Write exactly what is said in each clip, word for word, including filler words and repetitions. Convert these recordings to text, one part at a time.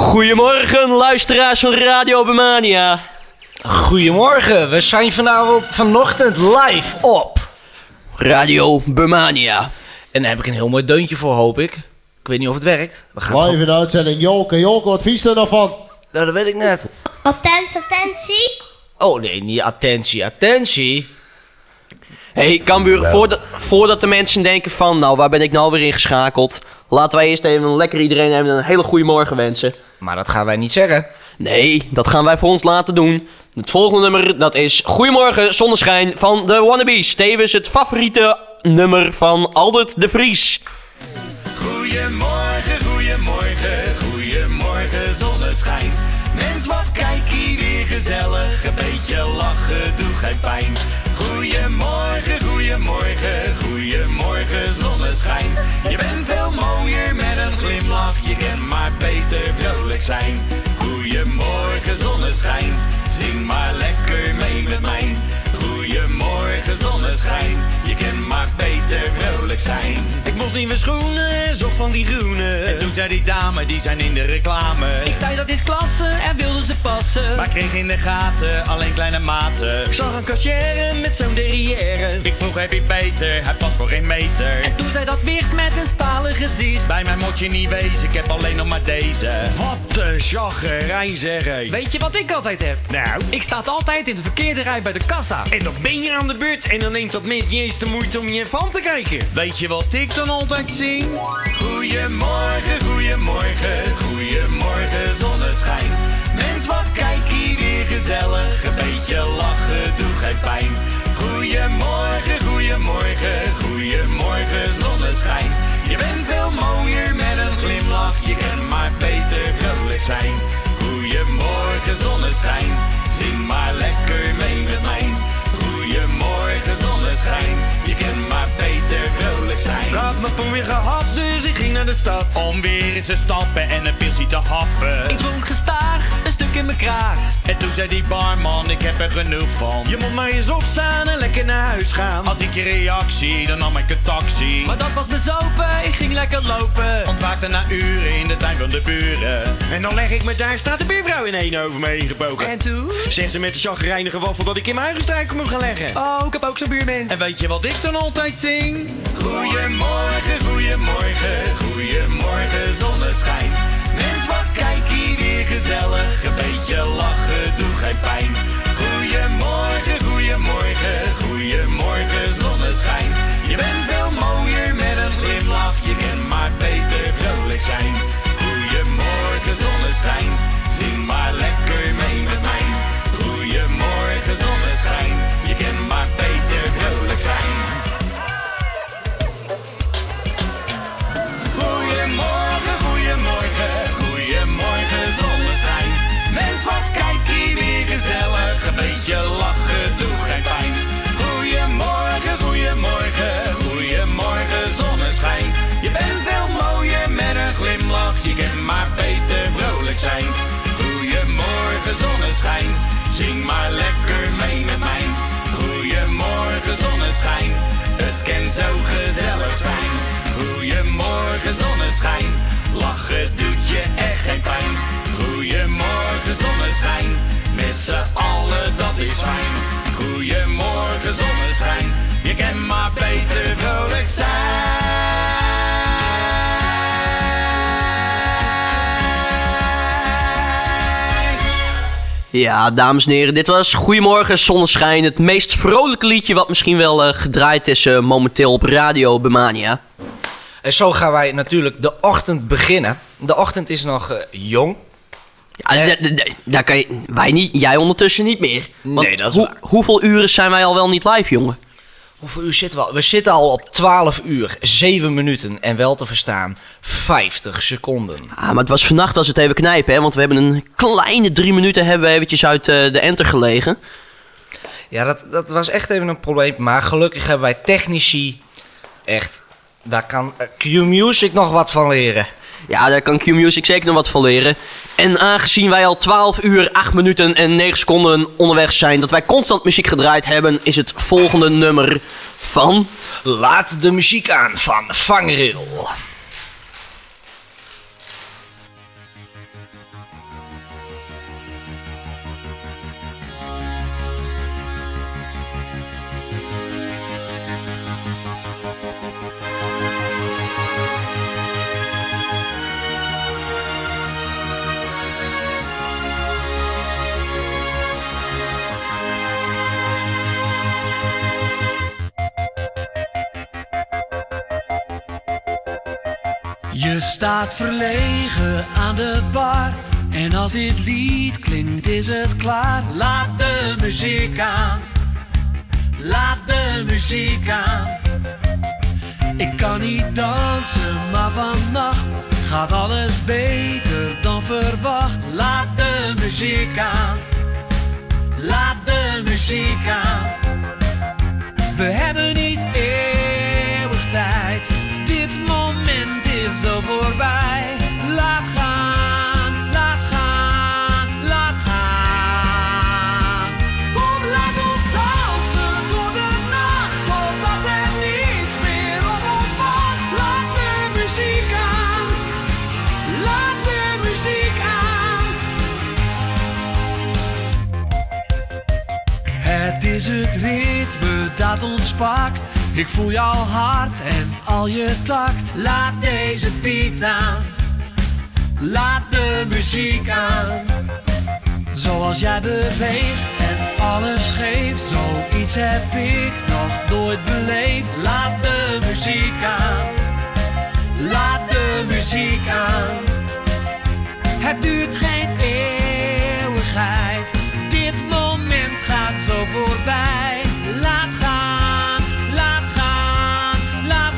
Goedemorgen, luisteraars van Radio Bemania. Goedemorgen, we zijn vanavond vanochtend live op Radio Bemania. En daar heb ik een heel mooi deuntje voor, hoop ik. Ik weet niet of het werkt. We gaan Live gewoon... in de uitzending. Jolke, Jolke, wat vies er nou van? Nou, dat weet ik net. Attentie, attentie. Oh nee, niet attentie, attentie. Hey Cambuur, voordat, voordat de mensen denken van, nou waar ben ik nou weer ingeschakeld? Laten wij eerst even lekker iedereen even een hele goede morgen wensen. Maar dat gaan wij niet zeggen. Nee, dat gaan wij voor ons laten doen. Het volgende nummer, dat is Goedemorgen Zonneschijn van de Wannabes. Tevens het favoriete nummer van Albert de Vries. Goedemorgen, goedemorgen, goedemorgen zonneschijn. Mens, wat kijk hier weer gezellig, een beetje lachen doet geen pijn. Goedemorgen, goedemorgen, goedemorgen zonneschijn. Je bent veel mooier met een glimlach, je kan maar beter vrolijk zijn. Goedemorgen zonneschijn, zing maar lekker mee met mij. Goedemorgen zonneschijn, je kan maar beter vrolijk zijn. Ik moest nieuwe schoenen, zocht van die groene. En toen zei die dame, die zijn in de reclame. Ik zei dat is klasse en wilde ze passen. Maar kreeg in de gaten alleen kleine maten. Ik zag een kassière met zo'n derrière. Ik vroeg, heb je beter? Hij past voor geen meter. En toen zei dat wicht met een stalen gezicht. Bij mij moet je niet wezen, ik heb alleen nog maar deze. Wat een chaggerijn zeg hé. Weet je wat ik altijd heb? Nou? Ik sta altijd in de verkeerde rij bij de kassa. En dan ben je aan de beurt en dan neemt dat mens niet eens de moeite om je van te kijken. Weet je wat ik dan altijd zing? Goedemorgen, goedemorgen, goedemorgen zonneschijn. Mens, wat kijk hier weer gezellig, een beetje lachen doet geen pijn. Goedemorgen, goedemorgen, goedemorgen zonneschijn. Je bent veel mooier met een glimlach, je kan maar beter vrolijk zijn. Goedemorgen zonneschijn, zing maar lekker mee met mij. Goedemorgen zonneschijn, je kan maar beter vrolijk zijn. Ik had me voor weer gehad, dus ik ging naar de stad. Om weer eens te stappen en een pilsie te happen. Ik dronk gestaag, een stuk in mijn kraag. En toen zei die barman, ik heb er genoeg van. Je moet maar eens opstaan en lekker naar huis gaan. Als ik je reactie, dan nam ik een taxi. Maar dat was bezopen, ik ging lekker lopen. Ontwaakte na uren in de tuin van de buren. En dan leg ik me daar, staat de buurvrouw in één over me heen gebogen. En toen? Zegt ze met de chagrijnige waffel dat ik in mijn eigen struiken moet gaan leggen. Oh, ik heb ook zo'n buurmens. En weet je wat ik dan altijd zing? Goedemorgen, goedemorgen, goedemorgen zonneschijn. Mens, wat kijk hier weer gezellig, een beetje lachen doet geen pijn. Goedemorgen, goedemorgen, goedemorgen zonneschijn. Je bent veel mooier met een glimlach, je kan maar beter vrolijk zijn. Goedemorgen zonneschijn, zing maar lekker mee met mij. Goedemorgen zonneschijn, je kan maar beter vrolijk zijn. Goedemorgen, goedemorgen, goedemorgen zonneschijn. Mens, wat kijk hier weer gezellig, een beetje lachen doet geen pijn. Goedemorgen, goedemorgen, goedemorgen zonneschijn. Je bent veel mooier met een glimlach, je kan maar beter vrolijk zijn. Goedemorgen zonneschijn, zing maar lekker mee met mij. Goedemorgen zonneschijn, het kan zo gezellig zijn. Goedemorgen zonneschijn, lachen doet je echt geen pijn. Goedemorgen zonneschijn, met z'n allen dat is fijn. Goedemorgen zonneschijn, je kan maar beter vrolijk zijn. Ja, dames en heren, dit was Goedemorgen Zonneschijn. Het meest vrolijke liedje wat misschien wel uh, gedraaid is uh, momenteel op Radio Bemania. En zo gaan wij natuurlijk de ochtend beginnen. De ochtend is nog uh, jong. Ja, Eh. d- d- d- daar kan je, wij niet, jij ondertussen niet meer. Want Nee, dat is hoe- waar. Hoeveel uren zijn wij al wel niet live, jongen? Hoeveel uur zitten we al? We zitten al op twaalf uur, zeven minuten en wel te verstaan vijftig seconden. Ah, maar het was vannacht was het even knijpen, hè? Want we hebben een kleine drie minuten hebben we eventjes uit uh, de enter gelegen. Ja, dat, dat was echt even een probleem. Maar gelukkig hebben wij technici echt... Daar kan uh, Q-Music nog wat van leren. Ja, daar kan Q-Music zeker nog wat van leren. En aangezien wij al twaalf uur, acht minuten en negen seconden onderweg zijn... dat wij constant muziek gedraaid hebben, is het volgende nummer van... Laat de muziek aan van Vangrail. Je staat verlegen aan de bar. En als dit lied klinkt is het klaar. Laat de muziek aan. Laat de muziek aan. Ik kan niet dansen, maar vannacht gaat alles beter dan verwacht. Laat de muziek aan. Laat de muziek aan. We hebben niet eeuwig tijd. Dit moment is zo voorbij. Laat gaan, laat gaan, laat gaan. Kom, laat ons dansen door de nacht, totdat er niets meer op ons wacht. Laat de muziek aan, laat de muziek aan. Het is het ritme dat ons pakt. Ik voel jouw hart en al je tact. Laat deze beat aan. Laat de muziek aan. Zoals jij beweegt en alles geeft. Zoiets heb ik nog nooit beleefd. Laat de muziek aan. Laat de muziek aan. Het duurt geen eeuwigheid. Dit moment gaat zo voorbij. Laat gaan, laat gaan, laat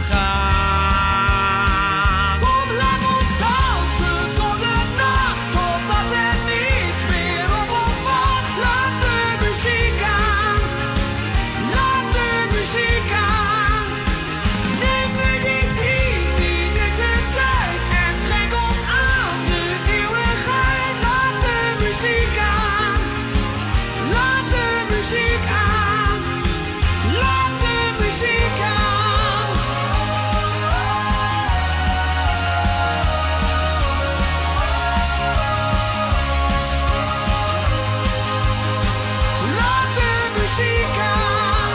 gaan. Kom, laat ons dansen door de nacht, totdat er niets meer op ons wacht. Laat de muziek aan, laat de muziek aan. Neem nu die drie minuten tijd en schenk ons aan de eeuwigheid. Laat de muziek aan, laat de muziek aan. Laat de muziek aan. Laat de muziek aan.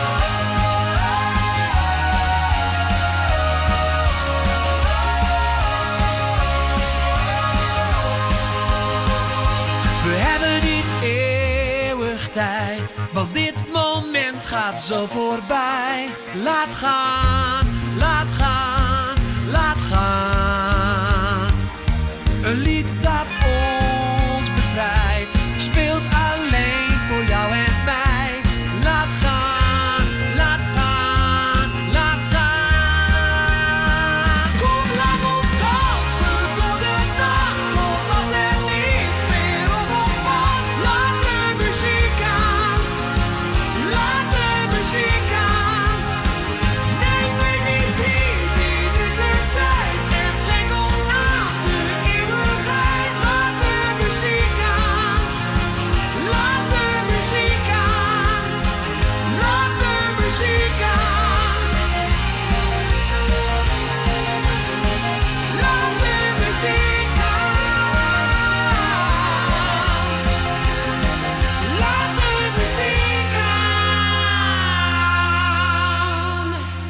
We hebben niet eeuwig tijd, want dit moment gaat zo voorbij. Laat gaan, laat gaan, laat gaan. Een lied dat ons bevrijdt, speelt alleen voor jou en mij. Laat gaan, laat gaan, laat gaan. Kom, laat ons dansen door de nacht, totdat er niets meer op ons wacht. Laat de muziek aan, laat de muziek aan. Neem nu die drie minuten tijd en schenk ons aan de eeuwigheid. Laat de muziek aan, laat de muziek aan, laat de muziek aan. Laat de muziek aan. Laat de muziek aan.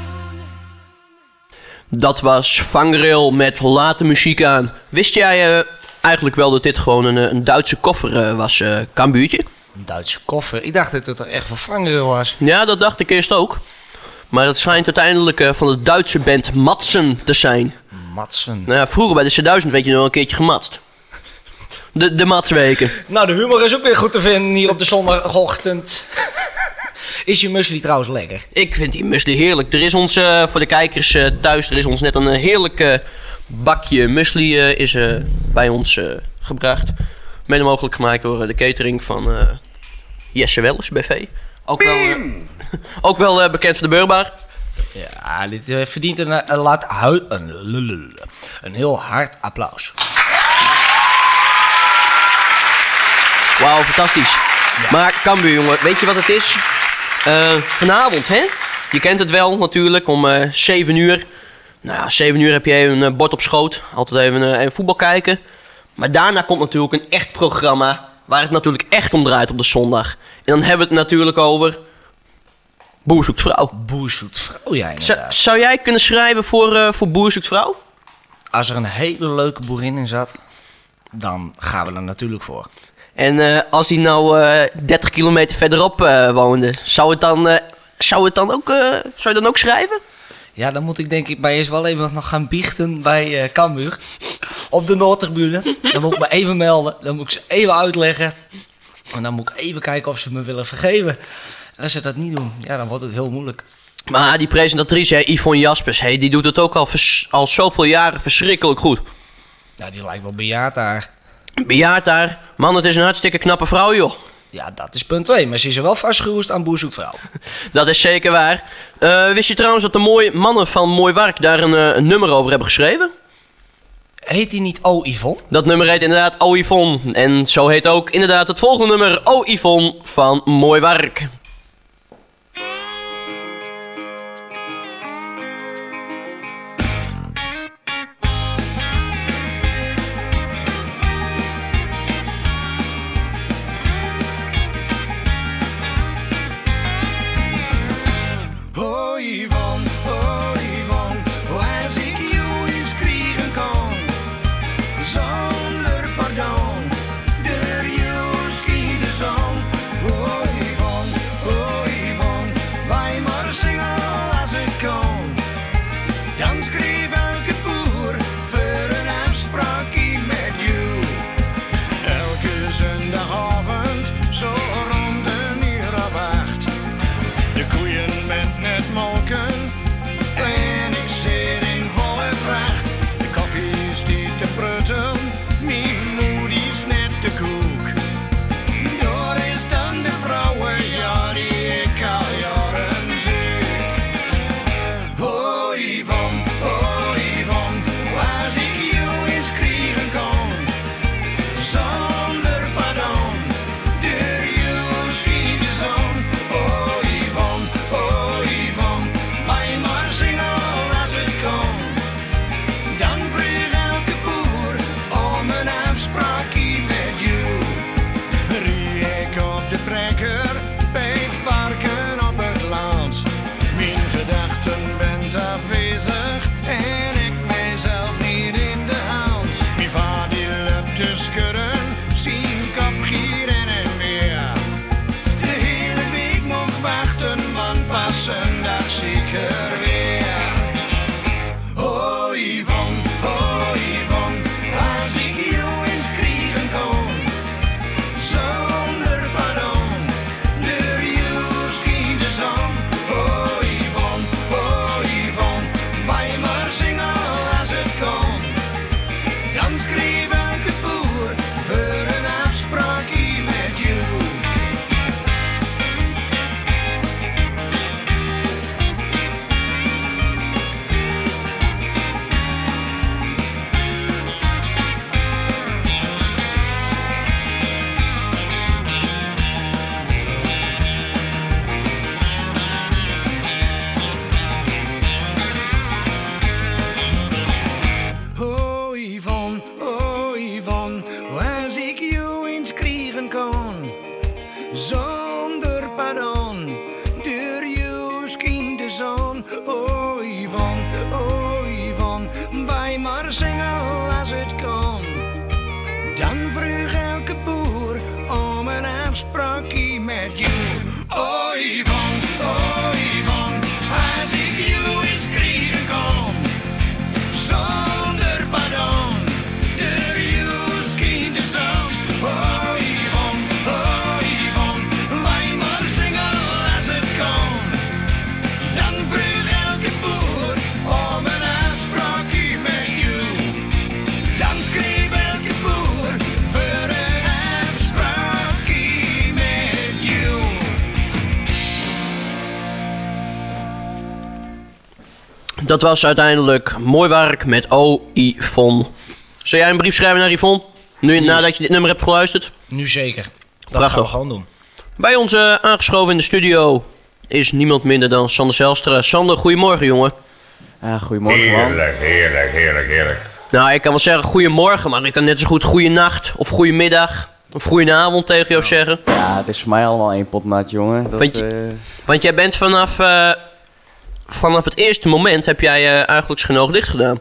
Dat was Vangrail met Laat de muziek aan. Wist jij uh, eigenlijk wel dat dit gewoon een, een Duitse koffer uh, was, uh, Cambuurtje? Een Duitse koffer. Ik dacht dat het er echt van Vangrail was. Ja, dat dacht ik eerst ook. Maar het schijnt uiteindelijk uh, van de Duitse band Matsen te zijn. Matsen. Nou ja, vroeger bij de C duizend werd je nog een keertje gematst. De, de matsweken. Nou, de humor is ook weer goed te vinden hier op de zondagochtend. Is je muesli trouwens lekker? Ik vind die muesli heerlijk. Er is ons, uh, voor de kijkers uh, thuis, er is ons net een uh, heerlijk uh, bakje muesli uh, is, uh, bij ons uh, gebracht. Mede mogelijk gemaakt door uh, de catering van uh, Jesse Welles B V. Ook wel, uh, ook wel uh, bekend voor de Beurbaar. Ja, dit uh, verdient een, een, laat hui- een, lulul, een heel hard applaus. Wauw, fantastisch. Ja. Maar Cambuur, jongen, weet je wat het is? Uh, vanavond, hè? Je kent het wel natuurlijk, om uh, zeven uur. Nou ja, zeven uur heb je een uh, bord op schoot. Altijd even, uh, even voetbal kijken. Maar daarna komt natuurlijk een echt programma waar het natuurlijk echt om draait op de zondag. En dan hebben we het natuurlijk over Boer zoekt vrouw. Boer zoekt vrouw, ja, Z- inderdaad. zou jij kunnen schrijven voor, uh, voor Boer zoekt vrouw? Als er een hele leuke boerin in zat, dan gaan we er natuurlijk voor. En uh, als hij nou uh, dertig kilometer verderop uh, woonde, zou het dan, uh, zou het dan ook, uh, zou je dan ook schrijven? Ja, dan moet ik denk ik bij eerst wel even nog gaan biechten bij uh, Cambuur. Op de Noordtribune. Dan moet ik me even melden. Dan moet ik ze even uitleggen. En dan moet ik even kijken of ze me willen vergeven. En als ze dat niet doen, ja, dan wordt het heel moeilijk. Maar die presentatrice, hè, Yvonne Jaspers, hey, die doet het ook al, vers- al zoveel jaren verschrikkelijk goed. Ja, die lijkt wel bejaard daar. Bejaard daar. Man, het is een hartstikke knappe vrouw, joh. Ja, dat is punt twee. Maar ze is er wel vastgeroest aan Boer zoekt vrouw. Dat is zeker waar. Uh, wist je trouwens dat de mooie mannen van Mooi Wark daar een, uh, een nummer over hebben geschreven? Heet die niet O Yvonne? Dat nummer heet inderdaad O Yvonne. En zo heet ook inderdaad het volgende nummer O Yvonne van Mooi Wark. Dat was uiteindelijk Mooi Wark met O Yvonne. Zou jij een brief schrijven naar Yvonne? Nu, ja. Nadat je dit nummer hebt geluisterd? Nu zeker. Dat Prachtig. gaan we gewoon doen. Bij ons uh, aangeschoven in de studio is niemand minder dan Sander Zijlstra. Sander, goedemorgen jongen. Uh, goedemorgen man. Heerlijk, heerlijk, heerlijk, heerlijk. Nou, ik kan wel zeggen goedemorgen, maar ik kan net zo goed goeienacht of goedemiddag of goedenavond tegen jou zeggen. Ja, het is voor mij allemaal één pot nat, jongen. Dat, want, je, uh... want jij bent vanaf... Uh, Vanaf het eerste moment heb jij uh, eigenlijk genoeg dicht gedaan.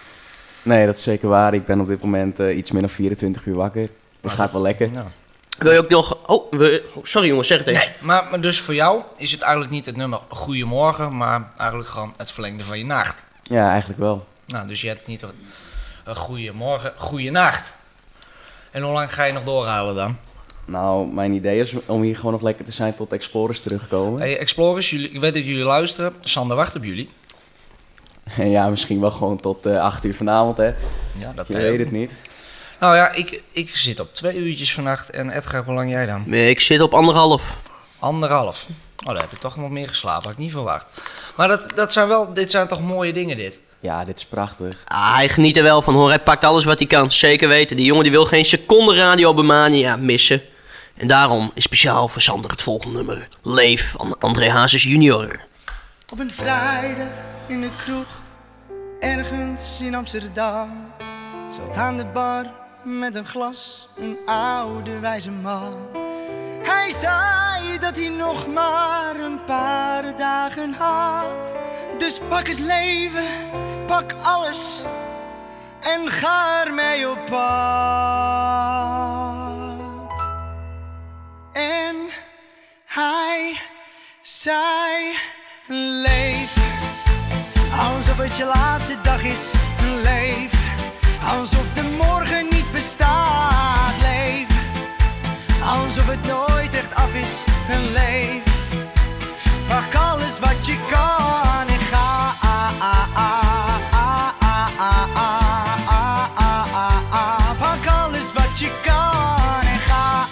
Nee, dat is zeker waar. Ik ben op dit moment uh, iets meer dan vierentwintig uur wakker. Dus het gaat wel lekker. Ja. Wil je ook nog oh, we, sorry jongens, zeg het even. Nee, maar, maar dus voor jou is het eigenlijk niet het nummer Goeiemorgen, maar eigenlijk gewoon het verlengde van je nacht. Ja, eigenlijk wel. Nou, dus je hebt niet een, een Goeiemorgen, Goeienacht. En hoe lang ga je nog doorhalen dan? Nou, mijn idee is om hier gewoon nog lekker te zijn tot Explorers terugkomen. Hey Explorers, jullie, ik weet dat jullie luisteren. Sander wacht op jullie. En ja, misschien wel gewoon tot uh, acht uur vanavond, hè. Ja, dat Je kan weet ook. het niet. Nou ja, ik, ik zit op twee uurtjes vannacht. En Edgar, hoe lang jij dan? Nee, ik zit op anderhalf. Anderhalf. Oh, daar heb ik toch nog meer geslapen. Had ik niet verwacht. Maar dat, dat zijn wel, dit zijn toch mooie dingen, dit? Ja, dit is prachtig. Ah, hij geniet er wel van hoor, hij pakt alles wat hij kan, zeker weten. Die jongen die wil geen seconde Radio Bemania missen. En daarom is speciaal voor Sander het volgende nummer. Leef van André Hazes junior. Op een vrijdag in de kroeg, ergens in Amsterdam, zat aan de bar met een glas een oude wijze man. Hij zei dat hij nog maar een paar dagen had. Dus pak het leven, pak alles en ga ermee op pad. En hij zei: leef alsof het je laatste dag is. Leef alsof de morgen niet bestaat. Leef alsof het nooit echt af is. Leef, pak alles wat je kan en ga. Pak alles wat je kan en ga.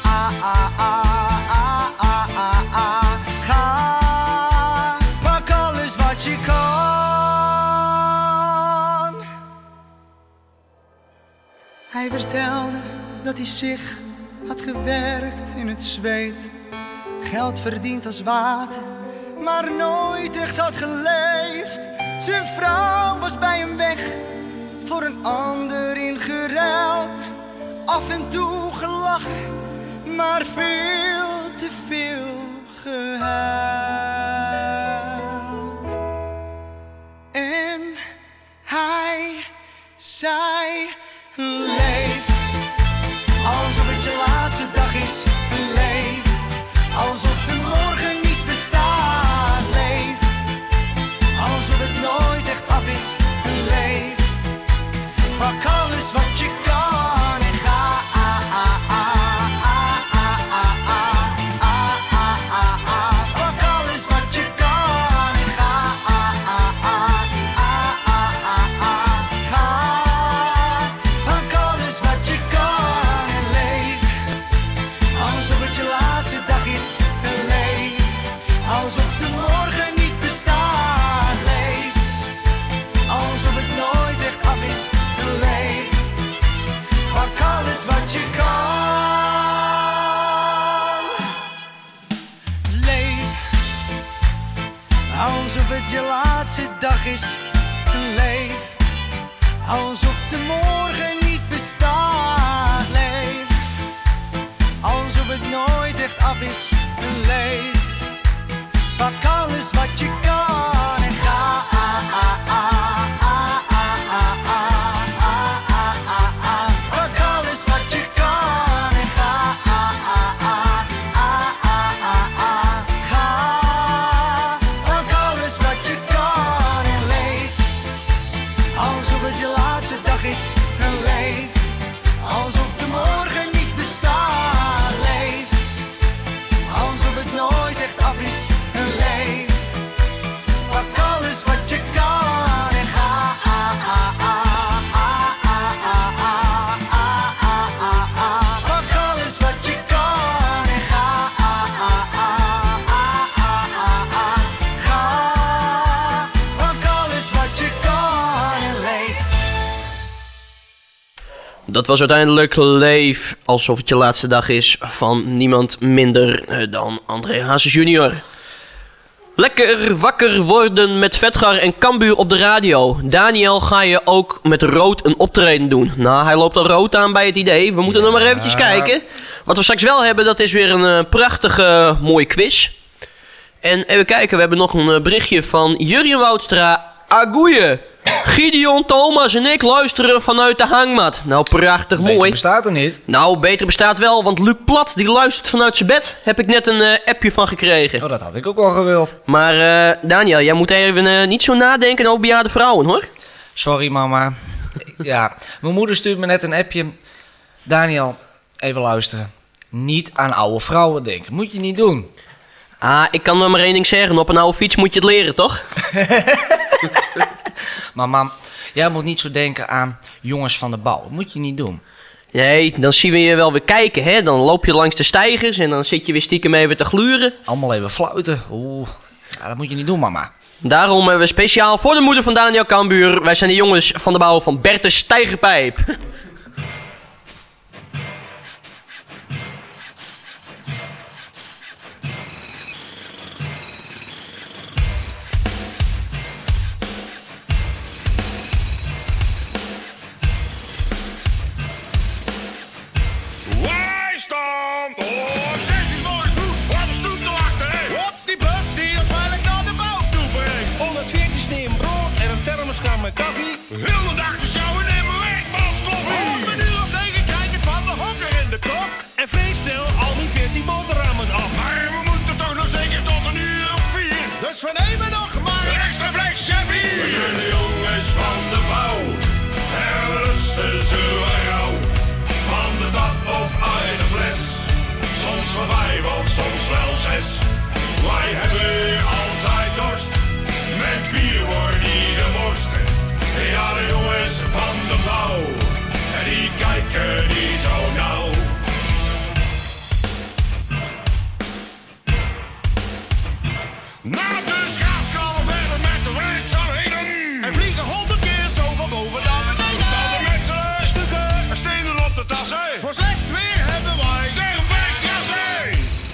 Ga, pak alles wat je kan. Hij vertelde dat hij zich had gewerkt in het zweet, geld verdiend als water, maar nooit echt had geleefd. Zijn vrouw was bij hem weg, voor een ander ingeruild. Af en toe gelachen, maar veel te veel gehuild. En hij zei: leef alsof het je laatste dag is. Leef alsof de morgen niet bestaat. Leef alsof het nooit echt af is. Leef, pak alles wat je kan en ga. Pak alles wat je kan en ga. Ga, pak alles wat je kan en leef alsof het je laatste dag is. Leef alsof de morgen niet bestaat. Leef alsof het nooit echt af is. Leef, pak alles wat je kan. Leef alsof het je laatste dag is. Leef alsof de morgen niet bestaat. Leef alsof het nooit echt af is. Leef, pak alles wat je kan en ga. Pak alles wat je kan en ga. Ga, pak alles wat je kan en leef alsof het je laatste dag is. Leef alsof de morgen niet bestaat. Leef alsof het nooit echt af is. Leef, pak alles wat je kan en ga. Pak alles wat je kan en ga. Ga, pak alles wat je kan en leef. Dat was uiteindelijk Leef alsof het je laatste dag is van niemand minder eh, dan André Hazes junior. Lekker wakker worden met Vetgar en Cambuur op de radio. Daniel, ga je ook met rood een optreden doen? Nou, hij loopt al rood aan bij het idee. We moeten Ja. nog maar eventjes kijken. Wat we straks wel hebben, dat is weer een eh, prachtige mooie quiz. En even kijken, we hebben nog een eh, berichtje van Jurjen Woudstra. Agoeie! Gideon, Thomas en ik luisteren vanuit de hangmat. Nou, prachtig Beter mooi. bestaat er niet. Nou, beter bestaat wel, want Luc Plat die luistert vanuit zijn bed. Heb ik net een uh, appje van gekregen. Oh, dat had ik ook wel gewild. Maar uh, Daniel, jij moet even uh, niet zo nadenken over bejaarde vrouwen, hoor. Sorry, mama. Ja, mijn moeder stuurt me net een appje. Daniel, even luisteren. Niet aan oude vrouwen denken. Moet je niet doen. Ah, ik kan nog maar één ding zeggen. Op een oude fiets moet je het leren, toch? Maar mam, jij moet niet zo denken aan jongens van de bouw. Dat moet je niet doen. Nee, dan zien we je wel weer kijken, hè. Dan loop je langs de steigers en dan zit je weer stiekem even te gluren. Allemaal even fluiten. Oeh, ja, dat moet je niet doen, mama. Daarom hebben we speciaal voor de moeder van Daniel Cambuur. Wij zijn de jongens van de bouw van Bertus Steigerpijp. Wij staan op zes uur morgens vroeg op de stoep te wachten. Op die bus die ons veilig naar de bouw toe brengt. honderdveertien sneeuw brood en een thermoskan met koffie. Heel de dag te sjouwen in mijn werkmanskoffie. Om een uur of negen krijg ik het van de hokker in de kop. En feeststel al die veertien boterhammen af. Maar we moeten toch nog zeker tot een uur of vier. Dus we nemen nog maar een extra flesje bier. We zijn de jongens van de bouw. En we lussen ze rauw. Van de tap of uit de fles. Soms van vijf of soms wel zes. Wij hebben altijd dorst. Met bier wordt niet gemorst. Ja, de jongens van de bouw. En die kijken niet zo nauw. Na de schaaf gaan we verder met de werkzaamheden. En vliegen honderd keer zo van boven naar beneden. We staan er met z'n stukken en stenen op de tassen. Voor slecht weer hebben wij derbergjassen.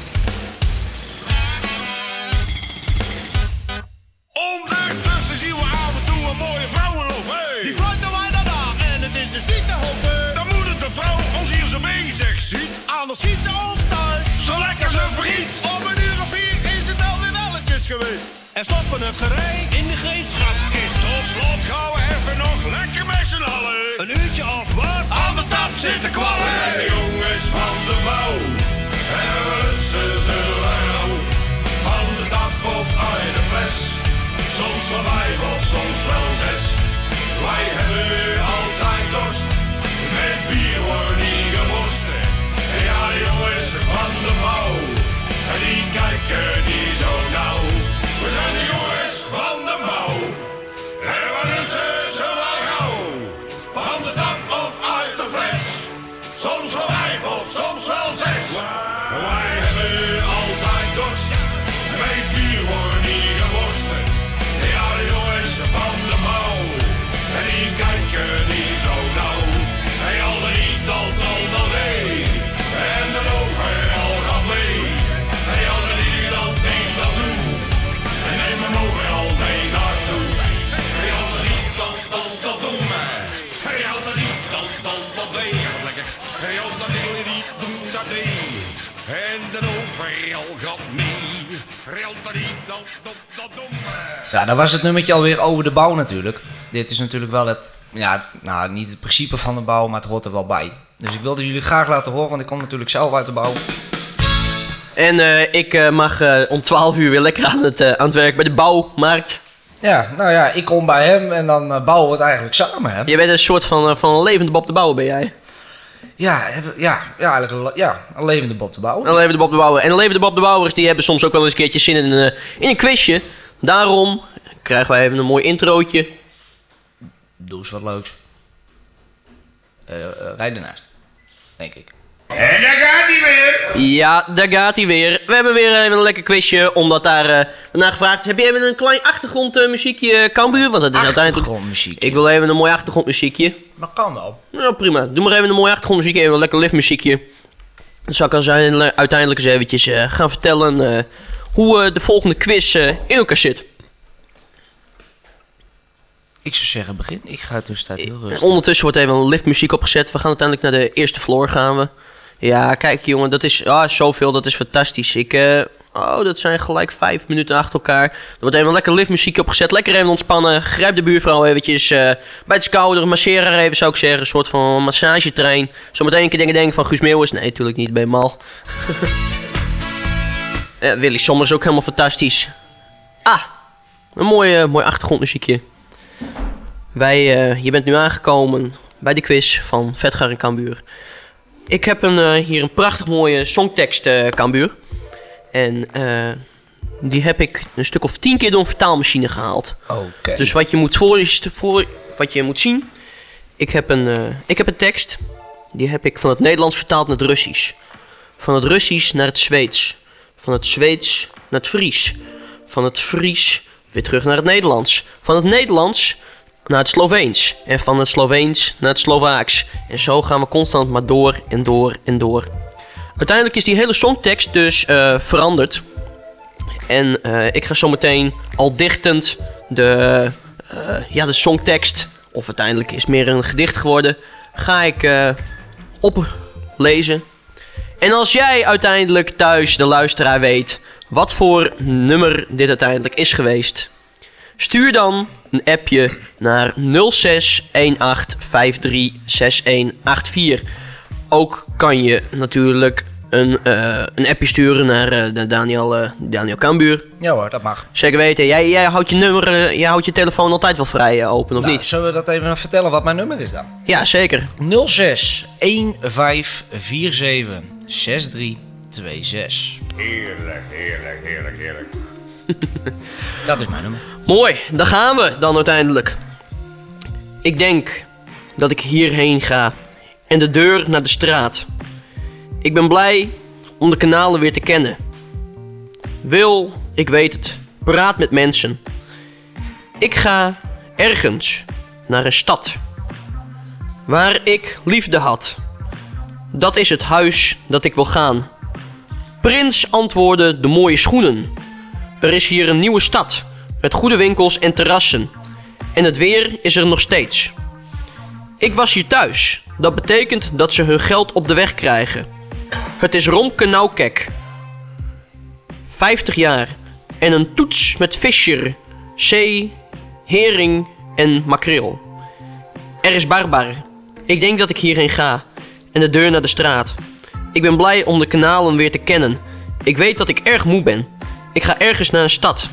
Ondertussen zien we af en toe een mooie vrouwenloop. Hey. Die fluiten wij daarna en het is dus niet te hopen. Dan moet het de vrouw ons hier zo bezig ziet. Anders schiet ze ons thuis. Zo lekker ze vergiet. Om een uur of vier is het alweer welletjes geweest. En stoppen het gerei in de gereedschapskist. Tot slot gaan we even nog lekker met z'n allen. Een uurtje of wat? Aan de tap zitten kwallen. We zijn de jongens van de bouw. En we lussen ze rauw. Van de tap of uit de fles. Soms van vijf of soms wel zes. Wij hebben altijd dorst. Met bier wordt niet gemorst. Ja, de jongens van de bouw. En die kijken niet zo nauw. We zijn de jongens van de bouw. En we lussen ze wel gauw. Van de tap of uit de fles. Soms wel vijf of soms wel zes. Wij hebben altijd dorst. Met bier wordt niet gemorst. Ja, de jongens van de bouw. En die kijken niet zo nauw. En al de niet, al, al, al, nee. En dan overal gaat mee. En al de niet, al, nee, dat doen. En neem hem overal mee naartoe. En al de niet, al, al, dat doen. En al de niet, al, al, dat nee. Lekker. En al de niet, doen dat nee. En dan overal gaat mee. En al de niet, al, dat, dat doen. Ja, dan was het nummertje alweer over de bouw natuurlijk. Dit is natuurlijk wel het, ja, nou niet het principe van de bouw, maar het hoort er wel bij. Dus ik wilde jullie graag laten horen, want ik kom natuurlijk zelf uit de bouw. En uh, ik uh, mag uh, om twaalf uur weer lekker aan het, uh, aan het werk bij de bouwmarkt. Ja, nou ja, ik kom bij hem en dan uh, bouwen we het eigenlijk samen, hè. Je bent een soort van, uh, van een levende Bob de Bouwer, ben jij? Ja, ja, ja, eigenlijk een, ja, een levende Bob de Bouwer. Een levende Bob de Bouwer. En een levende Bob de Bouwers die hebben soms ook wel eens een keertje zin in een, uh, in een quizje. Daarom krijgen wij even een mooi introotje. Doe eens wat leuks. Uh, uh, rijd ernaast, denk ik. En daar gaat hij weer. Ja, daar gaat hij weer. We hebben weer even een lekker quizje, omdat daar uh, naar gevraagd is. Heb je even een klein achtergrondmuziekje, Cambuur? Want dat is uiteindelijk... Achtergrondmuziekje. Ik wil even een mooi achtergrondmuziekje. Dat kan wel. Nou, prima. Doe maar even een mooi achtergrondmuziekje, even een lekker liftmuziekje. Dan zal ik als uiteindelijk eens eventjes uh, gaan vertellen uh, hoe uh, de volgende quiz uh, in elkaar zit. Ik zou zeggen, begin. Ik ga tussentijd heel rustig. Ondertussen wordt even een liftmuziek opgezet. We gaan uiteindelijk naar de eerste floor gaan we. Ja, kijk jongen, dat is ah, zoveel, dat is fantastisch. Ik, uh, Oh, dat zijn gelijk vijf minuten achter elkaar. Er wordt even een lekker liftmuziekje opgezet. Lekker even ontspannen. Grijp de buurvrouw eventjes uh, bij het schouder. Masseer haar even, zou ik zeggen. Een soort van massagetrein. Zometeen een keer denken, denken van Guus Meeuwis. Nee, natuurlijk niet. Ben je mal. Ja, Willy Sommers is ook helemaal fantastisch. Ah, een mooi, uh, mooi achtergrondmuziekje. Wij, uh, je bent nu aangekomen bij de quiz van Vetgar en Cambuur. Ik heb een, uh, hier een prachtig mooie songtekst, uh, Cambuur. En uh, die heb ik een stuk of tien keer door een vertaalmachine gehaald. Okay. Dus wat je moet, voor, voor, wat je moet zien... Ik heb, een, uh, ik heb een tekst. Die heb ik van het Nederlands vertaald naar het Russisch. Van het Russisch naar het Zweeds. Van het Zweeds naar het Fries. Van het Fries weer terug naar het Nederlands. Van het Nederlands naar het Sloveens. En van het Sloveens naar het Slovaaks. En zo gaan we constant maar door en door en door. Uiteindelijk is die hele songtekst dus uh, veranderd. En uh, ik ga zo meteen al dichtend de, uh, ja, de songtekst, of uiteindelijk is het meer een gedicht geworden, ga ik uh, oplezen. En als jij uiteindelijk thuis, de luisteraar, weet wat voor nummer dit uiteindelijk is geweest, stuur dan een appje naar nul zes een acht vijf drie zes een acht vier. Ook kan je natuurlijk een, uh, een appje sturen naar uh, Daniel, uh, Daniel Cambuur. Ja hoor, dat mag. Zeker weten. Jij, jij houdt je nummer, uh, jij houdt je telefoon altijd wel vrij uh, open, of nou, niet? Zullen we dat even vertellen wat mijn nummer is dan? Ja, zeker. nul zes een vijf vier zeven zes drie twee zes. Heerlijk, heerlijk, heerlijk, heerlijk. Dat is mijn nummer. Mooi, daar gaan we dan uiteindelijk. Ik denk dat ik hierheen ga en de deur naar de straat. Ik ben blij om de kanalen weer te kennen. Wil, ik weet het, praat met mensen. Ik ga ergens naar een stad waar ik liefde had. Dat is het huis dat ik wil gaan. Prins antwoordde de mooie schoenen. Er is hier een nieuwe stad met goede winkels en terrassen. En het weer is er nog steeds. Ik was hier thuis. Dat betekent dat ze hun geld op de weg krijgen. Het is Romke Naukek. vijftig jaar. En een toets met visser, zee, hering en makreel. Er is Barbar. Ik denk dat ik hierheen ga. En de deur naar de straat. Ik ben blij om de kanalen weer te kennen. Ik weet dat ik erg moe ben. Ik ga ergens naar een stad.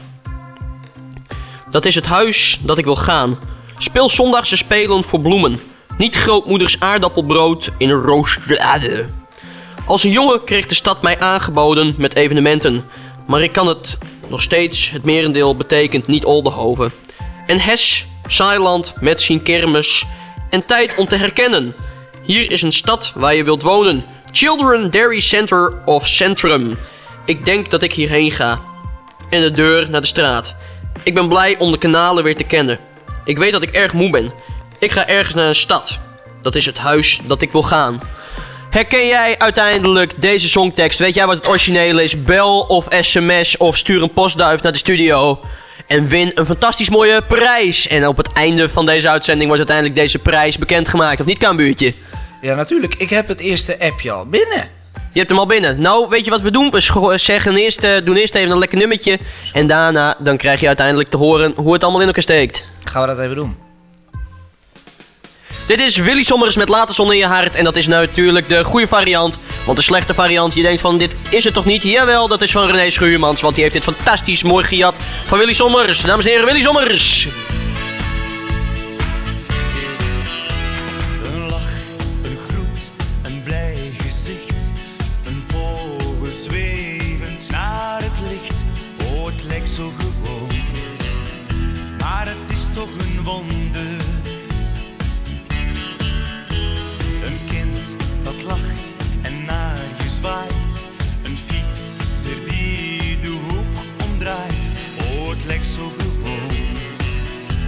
Dat is het huis dat ik wil gaan. Speel zondagse spelen voor bloemen. Niet grootmoeders aardappelbrood in een roostade. Als een jongen kreeg de stad mij aangeboden met evenementen. Maar ik kan het nog steeds, het merendeel betekent niet Oldenhoven. En Hes, Saarland met zijn kermis. En tijd om te herkennen. Hier is een stad waar je wilt wonen. Children Dairy Center of Centrum. Ik denk dat ik hierheen ga. En de deur naar de straat. Ik ben blij om de kanalen weer te kennen. Ik weet dat ik erg moe ben. Ik ga ergens naar een stad. Dat is het huis dat ik wil gaan. Herken jij uiteindelijk deze songtekst? Weet jij wat het origineel is? Bel of sms of stuur een postduif naar de studio. En win een fantastisch mooie prijs. En op het einde van deze uitzending wordt uiteindelijk deze prijs bekendgemaakt. Of niet, Cambuurtje? Ja, natuurlijk. Ik heb het eerste appje al binnen. Je hebt hem al binnen. Nou, weet je wat we doen? We zeggen eerst, uh, doen eerst even een lekker nummertje. En daarna dan krijg je uiteindelijk te horen hoe het allemaal in elkaar steekt. Gaan we dat even doen. Dit is Willy Sommers met Laat de zon in je hart. En dat is natuurlijk de goede variant. Want de slechte variant, je denkt van dit is het toch niet? Jawel, dat is van René Schuurmans. Want die heeft dit fantastisch mooi gejat van Willy Sommers. Dames en heren, Willy Sommers. Een lach, een groet, een blij gezicht. Een vogel zwevend naar het licht. Oh, het lijkt zo gewoon. Maar het is toch een wonder. Een kind dat lacht en naar je zwaait. Een fietser die de hoek omdraait. Oh, het lijkt zo gewoon.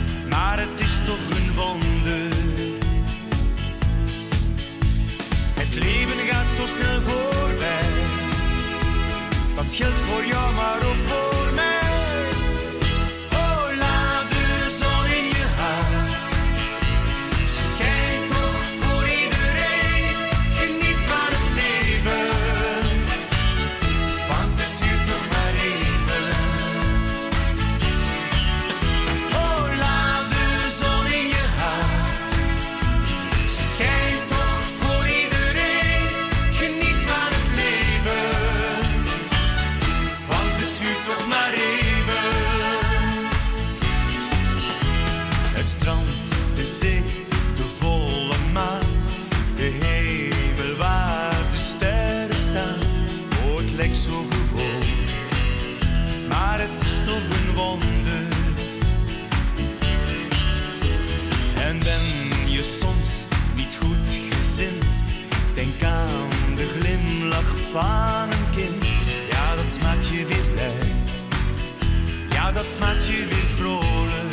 van een kind. Ja, dat maakt je weer blij. Ja, dat maakt je weer vrolijk.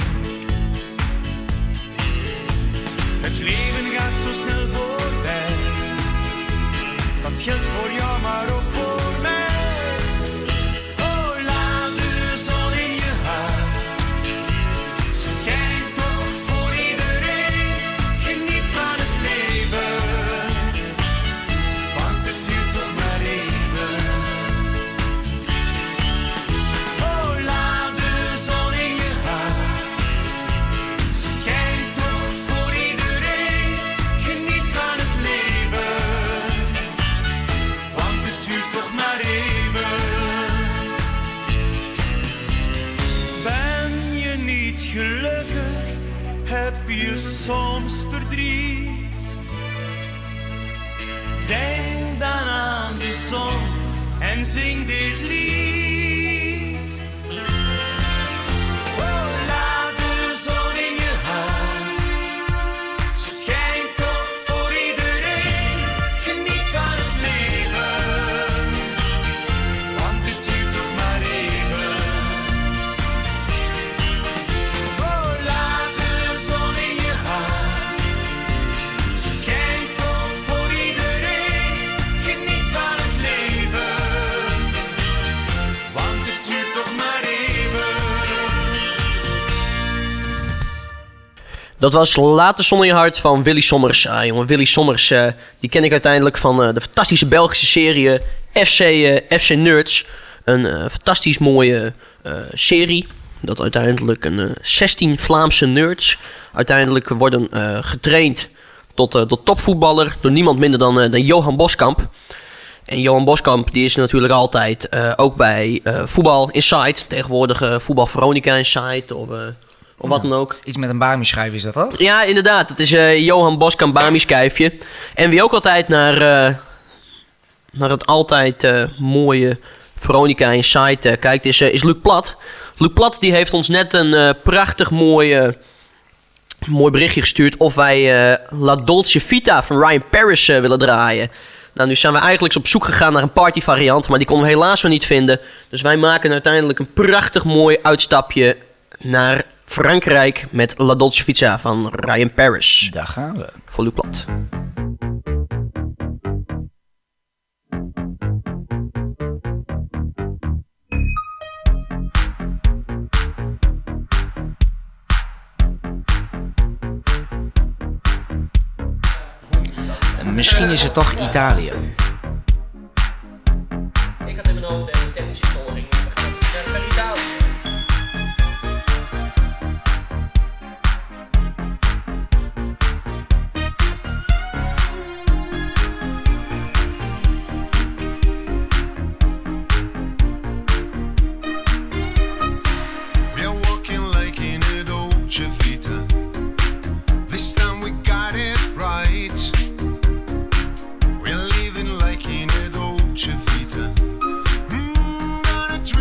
Het leven gaat zo snel voorbij. Dat geldt voor jou, maar ook voor mij. Oh, laat de zon in je hart. Ze schijnt toch voor iedereen. Geniet van het leven. Want het duurt toch maar even. Oh, laat de zon in je hart. Ze schijnt toch voor iedereen. Geniet van het leven. Want het duurt toch maar even. Ben je niet gelukkig? Heb je soms verdriet? Denk dan aan de zon en zing dit lied. Oh, laat de zon in je hart. Ze schijnt toch voor iedereen. Geniet van het leven. Want het duurt toch maar even. Oh, laat de zon in je hart. Ze schijnt toch voor iedereen. Geniet van het leven. Want het duurt toch maar even. Dat was Laat de zon in je hart van Willy Sommers. Ah, jongen, Willy Sommers, uh, die ken ik uiteindelijk van uh, de fantastische Belgische serie F C, uh, F C Nerds. Een uh, fantastisch mooie uh, serie. Dat uiteindelijk een uh, zestien Vlaamse nerds uiteindelijk worden uh, getraind tot, uh, tot topvoetballer door niemand minder dan, uh, dan Johan Boskamp. En Johan Boskamp die is natuurlijk altijd uh, ook bij uh, Voetbal Inside. Tegenwoordig uh, Voetbal Veronica Inside of, uh, of wat dan ook. Iets met een Bami-schijf is dat toch? Ja, inderdaad. Het is uh, Johan Boskamp Bami-schijfje. En wie ook altijd naar, uh, naar het altijd uh, mooie Veronica Inside uh, kijkt is, uh, is Luc Plat. Luc Plat die heeft ons net een uh, prachtig mooi, uh, mooi berichtje gestuurd of wij uh, La Dolce Vita van Ryan Paris uh, willen draaien. Nou, nu zijn we eigenlijk op zoek gegaan naar een partyvariant, maar die konden we helaas nog niet vinden. Dus wij maken uiteindelijk een prachtig mooi uitstapje naar Frankrijk met La Dolce Vita van Ryan Paris. Daar gaan we. Voor Luc Plat. Misschien is het toch Italië. Ik had in mijn hoofd een technische storing. We gaan naar Italië. We're living like in a Dolce Vita. Mm, gonna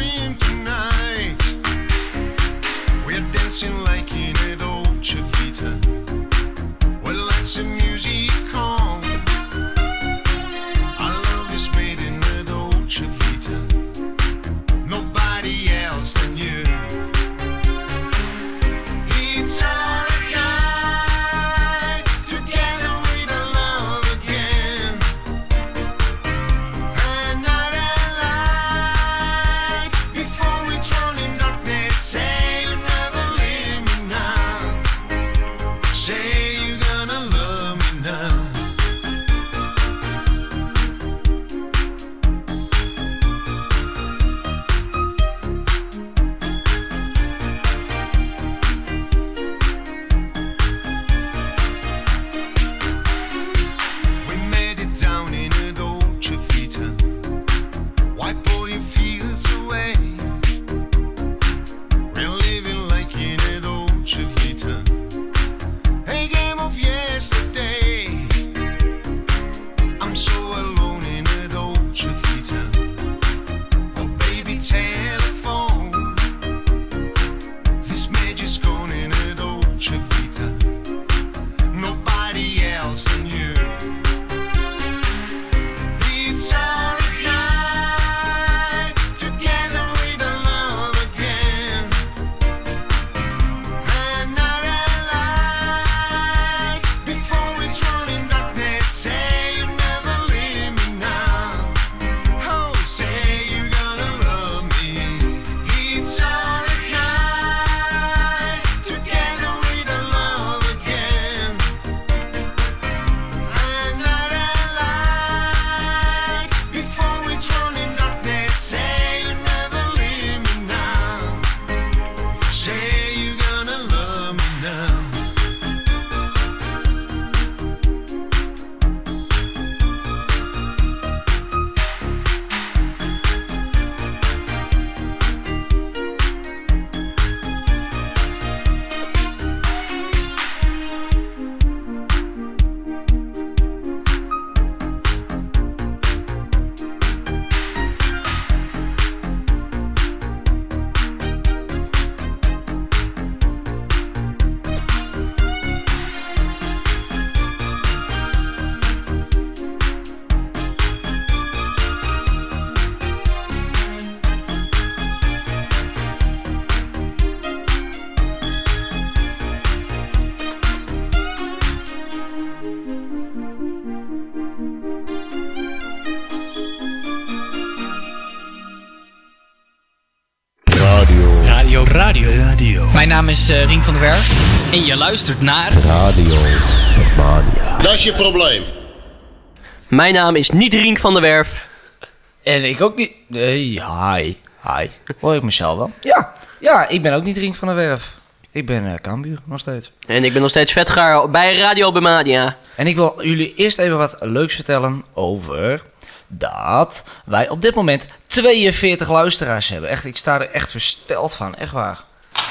Radio. Radio. Mijn naam is uh, Rien van der Werf. En je luistert naar... Radio Bergmania. Dat is je probleem. Mijn naam is niet Rien van der Werf. En ik ook niet... Nee, hi. Hi. Hoor ik mezelf wel? Ja. Ja, ik ben ook niet Rien van der Werf. Ik ben uh, Cambuur, nog steeds. En ik ben nog steeds Vetgaar bij Radio Bergmania. En ik wil jullie eerst even wat leuks vertellen over... dat wij op dit moment tweeënveertig luisteraars hebben. Echt, ik sta er echt versteld van. Echt waar.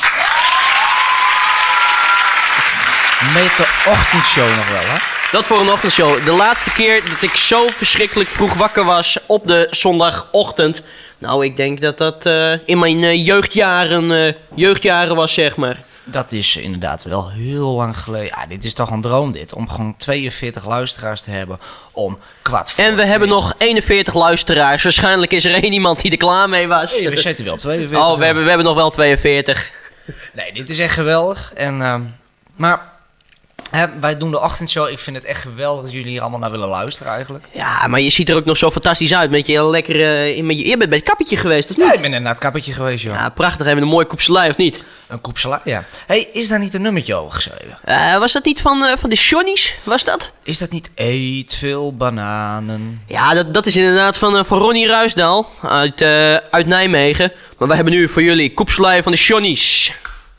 Met de ochtendshow nog wel, hè? Dat voor een ochtendshow. De laatste keer dat ik zo verschrikkelijk vroeg wakker was op de zondagochtend. Nou, ik denk dat dat uh, in mijn uh, jeugdjaren, uh, jeugdjaren was, zeg maar. Dat is inderdaad wel heel lang geleden. Ja, dit is toch een droom dit. Om gewoon tweeënveertig luisteraars te hebben om kwart voor. En we hebben nog eenenveertig luisteraars. Waarschijnlijk is er één iemand die er klaar mee was. Hey, we zitten wel op tweeënveertig. Oh, we hebben, we hebben nog wel tweeënveertig. Nee, dit is echt geweldig. En, uh, maar... Hè, wij doen de ochtendshow. Ik vind het echt geweldig dat jullie hier allemaal naar willen luisteren eigenlijk. Ja, maar je ziet er ook nog zo fantastisch uit. Met je lekkere... Uh, met je, je bent bij het kappertje geweest, of niet? Ja, ik ben net naar het kappertje geweest, joh. Ja, prachtig. Even een mooi koepselij, of niet? Een koepselij, ja. Hey, is daar niet een nummertje over geschreven? Uh, was dat niet van, uh, van de Johnny's? Was dat? Is dat niet Eet veel bananen? Ja, dat, dat is inderdaad van, uh, van Ronnie Ruisdaal uit, uh, uit Nijmegen. Maar wij hebben nu voor jullie koepselij van de Johnny's.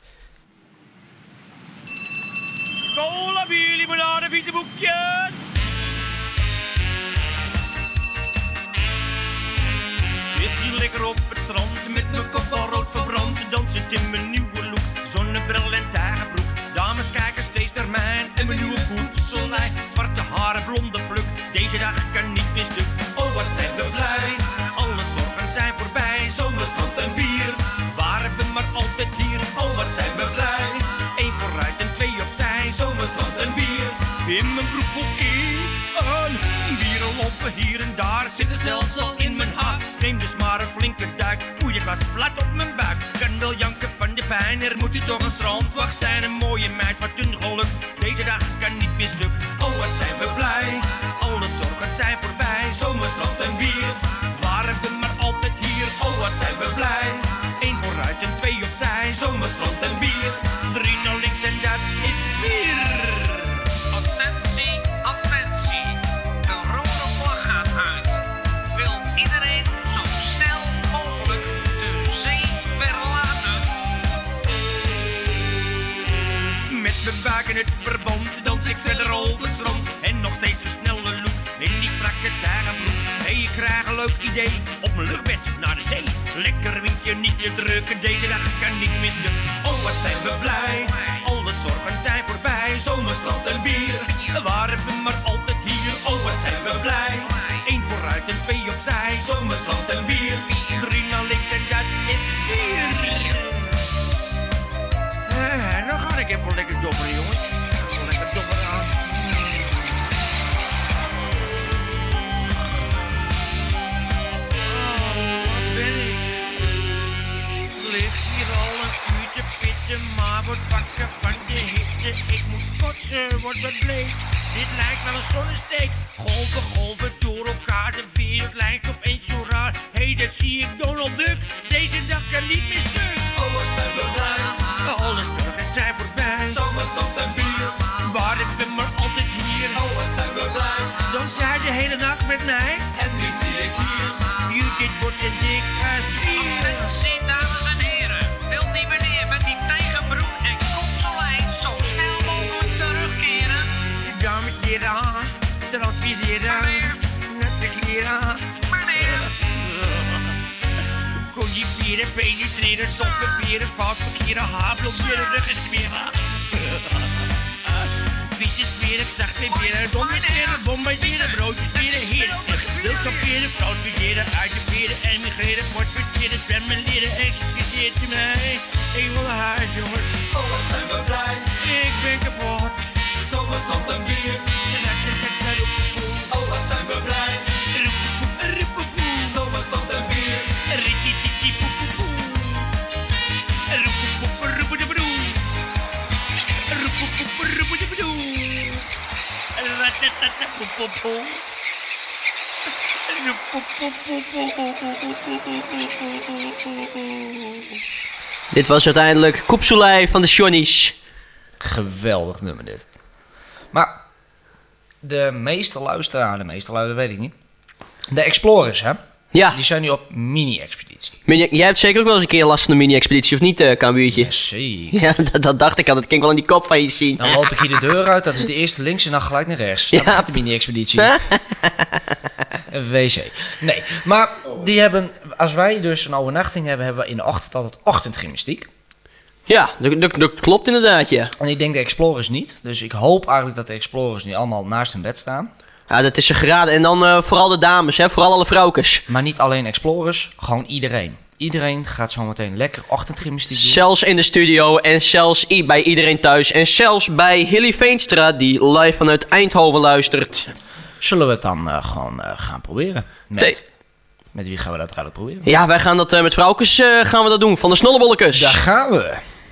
Fietsenboekjes. Is hier lekker op het strand met mijn kop al rood verbrand. Dansend in mijn nieuwe look, zonnebril en tijgerbroek. Dames kijken steeds naar mij en mijn nieuwe koepselij. Zwarte haren, blonde pluk, deze dag kan niet meer stuk. Oh, wat zijn we blij, alle zorgen zijn voorbij. Zomerstrand en bier, waren we maar altijd hier. Oh, wat zijn we blij, één vooruit en twee opzij. Zomerstrand en bier. In mijn broek voel ik een bierenlompen hier en daar. Zitten zelfs al in mijn hart. Neem dus maar een flinke duik. Oei, ik was plat op mijn buik. Kan wel janken van de pijn. Er moet hier toch een strandwacht zijn. Een mooie meid, wat een geluk. Deze dag kan niet meer stuk. Oh, wat zijn we blij. Alle zorgen zijn voorbij. Zomerstrand en bier. Waren we maar altijd hier. Oh, wat zijn we blij. Eén vooruit en twee opzij. Zomerstrand en bier. Drie naar links en dat is vier. Attentie, attentie, de rode vlag gaat uit. Wil iedereen zo snel mogelijk de zee verlaten? Met mijn buik in het verband dans ik verder over het strand. En nog steeds een snelle look in die strakke tijgerbroek. Hey, ik krijg een leuk idee op mijn luchtbed naar de zee. Lekker windje, niet te drukken, deze dag kan niet meer stuk. Oh, wat zijn we blij, alle zorgen zijn voorbij. Zomerstrand en bier, waren we maar altijd hier. Oh, wat zijn we blij, één vooruit en twee opzij. Zomerstrand en bier, drie naar links en dat is vier. Eh, nou ga ik even lekker dobberen, jongens. Lekker dobberen aan. Maar word wakker van de hitte. Ik moet kotsen, word wat bleek. Dit lijkt wel een zonnesteek. Golven, golven door elkaar. De wereld lijkt opeens zo raar. Hé, hey, dat zie ik Donald Duck. Deze dag kan niet meer stuk. Oh, wat zijn we blij. Alle zorgen zijn voorbij. Zomerstrand en bier. Waren we maar altijd hier. Oh, wat zijn we blij. Dan jij de hele nacht met mij. En wie zie ik hier? Judith wordt een dik als vier. Attentie, dames en heren. Wil die meneer met die tijgerbroek en kopselijn zo snel mogelijk terugkeren? Dames en heren, transpireren, nette kleren. Meneer! Conjugeren, penetreren, solveren, fout verkeren, haar blokkeren, rug en smeren. Fietsen smeren, zacht smeren, dommeren, bombarderen, broodjes smeren, heren. Wil kamperen, fout verkeren, uitveren, emigreren, wordt verkeren, zwemmen, leren, excuseert u mij. Ik wil naar huis, jongens. Oh, wat zijn we blij. Ik ben kapot. Zomerstrand en bier. Oh, wat zijn we blij. Zomerstrand en bier. Dit was uiteindelijk Koepsoelei van de Johnny's. Geweldig nummer dit. Maar de meeste luisteraars, de meeste luisteraars weet ik niet. De Explorers, hè? Ja. Die zijn nu op mini-expeditie. Mini- Jij hebt zeker ook wel eens een keer last van een mini-expeditie, of niet, uh, Kambuurtje? Ja, zeker. Ja, dat, dat dacht ik al. Dat kan ik wel in die kop van je zien. Dan loop ik hier de deur uit, dat is de eerste links en dan gelijk naar rechts. Dat Ja. gaat de mini-expeditie. Een wc. Nee, maar die hebben, als wij dus een overnachting hebben, hebben we in de ochtend altijd ochtendgymnastiek. Ja, dat, dat, dat klopt inderdaad, ja. En ik denk de Explorers niet. Dus ik hoop eigenlijk dat de Explorers nu allemaal naast hun bed staan. Ja, dat is ze geraden. En dan uh, vooral de dames, hè. Vooral alle vrouwkes. Maar niet alleen Explorers, gewoon iedereen. Iedereen gaat zo meteen lekker ochtendgymnastiek doen. Zelfs in de studio en zelfs i- bij iedereen thuis. En zelfs bij Hilly Veenstra, die live vanuit Eindhoven luistert. Zullen we het dan uh, gewoon uh, gaan proberen? Met, Nee. met wie gaan we dat eigenlijk proberen? Ja, wij gaan dat uh, met vrouwkes uh, gaan we dat doen. Van de Snollebollekes. Daar gaan we.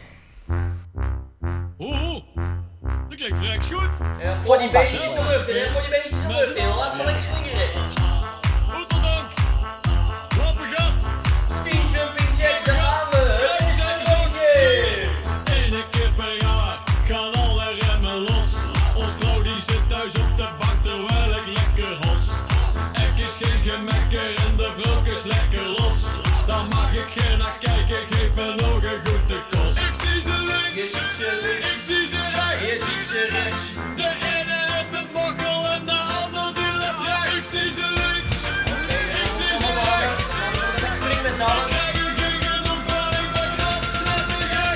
Oeh, dat klinkt vrij goed. Voor die beentjes de lucht in, hè. Voor die beentjes de lucht in. Laat ze lekker slingeren. Oeteldank. Lappengat. tien jumping jacks, daar gaan we. Kijk eens aan de Eén keer per jaar gaan alle remmen los. Ons vrouw die zit thuis op de bank terwijl ik lekker hos. Er is geen gemekker en de vrouw is lekker los. Dan mag ik geen naar kijken, geef me nog een goede kost. Ik zie ze links, ik zie ze rechts. De ene heeft een mokkel en de ander die let rechts. Ik zie ze links, ik zie ze rechts. Ik krijg er geen genoeg van, ik ben grondstrettig.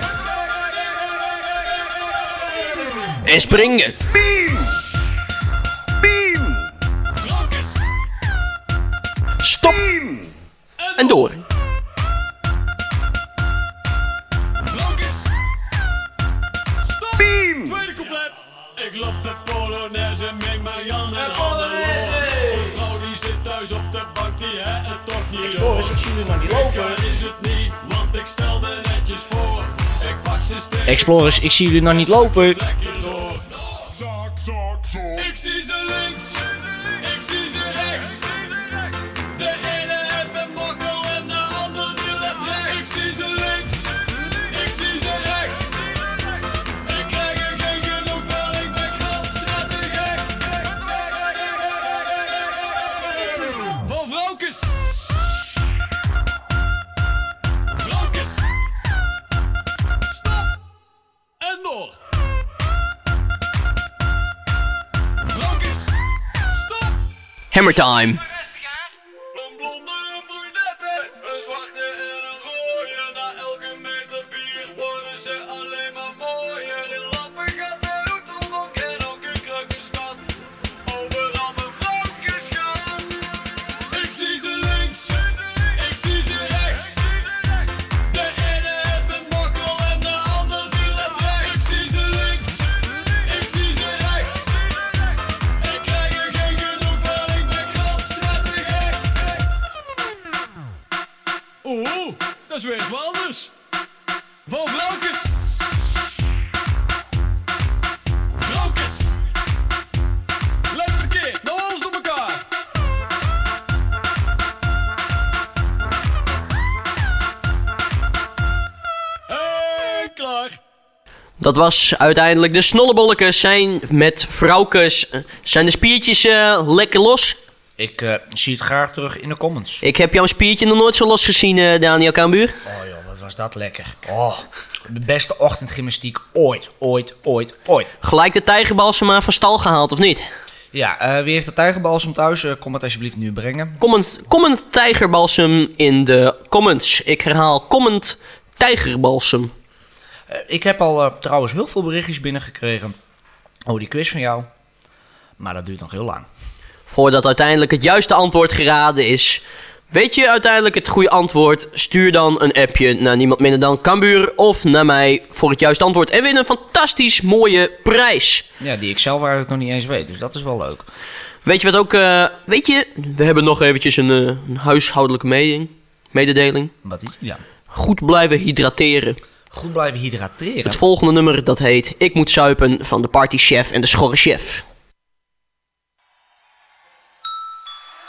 En springen. Beam! Beam! Vrouwkes, Stop. Beam! En door. vrouwkes. Stop! Beam! Tweede couplet. Ik loop de Polonaise, meng Marianne en Hannelore. Ons vrouw die zit thuis op de bank, die het het toch niet door. Ik zie jullie nog niet lopen. Is het niet, want ik stel me netjes voor. Ik pak ze steeds. Explorers, ik zie jullie nog niet lopen. Lekker door. Zak, zak, zak. Ik zie ze links, ik zie ze rechts. De ene heeft een mokkel en de ander die let rechts. Ik zie ze links, ik zie ze rechts. Ik krijg er geen genoeg van, ik ben grondstrettig. Van vrouwkes. Vrouwkes. Stop. En door. Vrouwkes. Stop. Hammer time. Een blonde, een brunette, een zwarte en een rode. Na elke meter bier worden ze alleen maar mooier. In Lappen gaat de Oeteldonk en ook een krukkenstad. Overal mijn vrouwtjes gaan. Ik zie ze links, ik zie ze rechts. De ene heeft een mokkel en de ander die let rechts. Ik zie ze links, ik zie ze rechts. Ik krijg er geen genoeg van, ik ben grondstrettig. Oeh, dat is weer eens wat anders. Van vrouwkes. Vrouwkes. Laatste keer, nou alles door elkaar. En klaar. Dat was uiteindelijk de Snollebollekes. Zijn met vrouwkes. eh, Zijn de spiertjes uh, lekker los? Ik uh, zie het graag terug in de comments. Ik heb jouw spiertje nog nooit zo los gezien, uh, Daniel Kambuur. Oh joh, wat was dat lekker. Oh, de beste ochtendgymnastiek ooit, ooit, ooit, ooit. Gelijk de tijgerbalsem van stal gehaald, of niet? Ja, uh, wie heeft de tijgerbalsem thuis? Uh, kom het alsjeblieft nu brengen. Comment, comment tijgerbalsem in de comments. Ik herhaal, comment tijgerbalsem. Uh, ik heb al uh, trouwens heel veel berichtjes binnengekregen. Oh, die quiz van jou. Maar dat duurt nog heel lang. Voordat uiteindelijk het juiste antwoord geraden is. Weet je uiteindelijk het goede antwoord? Stuur dan een appje naar niemand minder dan Kambuur of naar mij voor het juiste antwoord. En win een fantastisch mooie prijs. Ja, die ik zelf eigenlijk nog niet eens weet. Dus dat is wel leuk. Weet je wat ook... Uh, weet je, we hebben nog eventjes een, uh, een huishoudelijke meding, mededeling. Wat is die dan? Goed blijven hydrateren. Goed blijven hydrateren. Het volgende nummer dat heet Ik moet zuipen van de partychef en de schorre chef.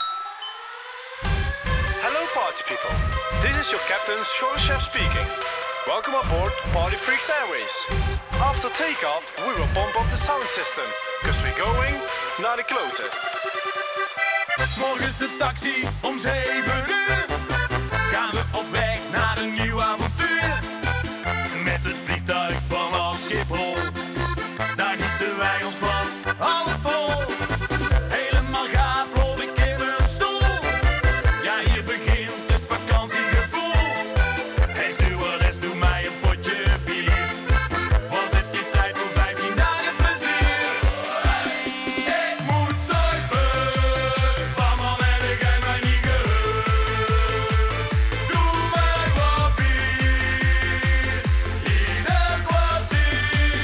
Hello party people, this is your captain Shore Chef speaking. Welcome aboard Party Freaks Airways. After takeoff, we will pump up the sound system, cause we're going naar de kloten. Morgens de taxi om zeven uur. Gaan we op weg naar een nieuw avontuur. Met het vliegtuig vanaf Schiphol. Daar gieten wij ons vast half vol. Helemaal gaaf loop ik in mijn stoel. Ja, hier begint het vakantiegevoel. Hey stewardess, doe mij een potje bier. Want het is tijd voor vijftien dagen plezier. Ik moet zuipen. Mama, en ik heb mij niet gehoord. Doe mij wat bier. Ieder kwartier.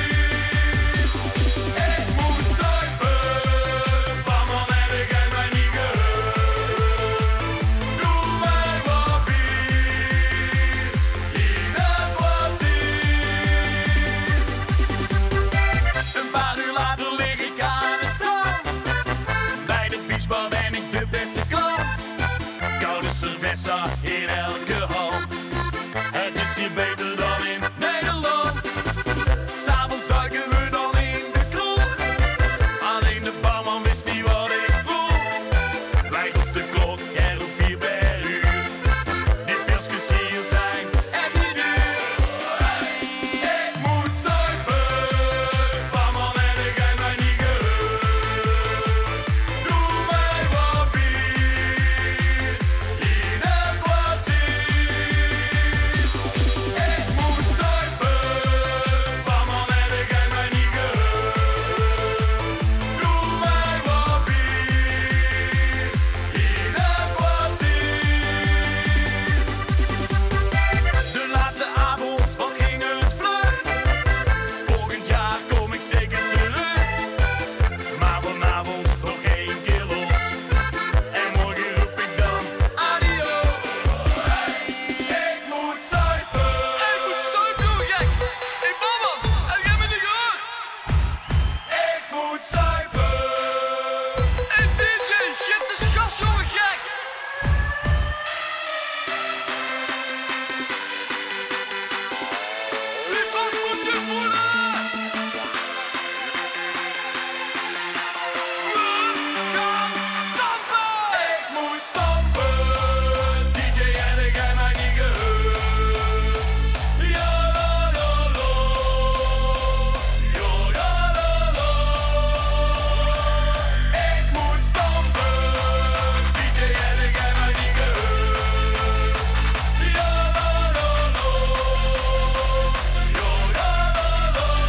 Ik moet zuipen. Mama, en ik heb mij niet gehoord. Doe mij wat bier. Ieder kwartier. Een paar uur later lig ik aan het strand. Bij de beachbar ben ik de beste klant. Koude cerveza in elke hand. Het is hier beter dan in Nederland. S'avonds duiken we dan in de kroeg. Alleen de barman wist niet wat ik vroeg. Lijkt op de klok, jij roept vier per uur. Die pilsjes hier zijn echt niet duur. Ik moet zuipen. Barman, en ik heb mij niet gehoord. Doe mij wat bier. Ieder kwartier. Ik moet zuipen. Barman, en ik heb mij niet gehoord. Doe mij wat bier. Ieder kwartier. De laatste avond, wat ging het vlug. Volgend jaar kom ik zeker terug. Maar vanavond nog één keer los. En morgen roep ik dan adios. Ik moet zuipen. Ik moet zuipen, hoe gek. Hey barman, heb jij me niet gehoord? Ik moet zuipen. Hey D J, geef de gas, jongen, gek. Wie pas moet je voelen? Ik moet stampen. D J, en ik heb mij niet gehoord. Ja, la, la, la. Ja, la, la, la. Ik moet stampen. D J, en ik heb mij niet gehoord. Ja, la, la, la. Ja, la, la, la.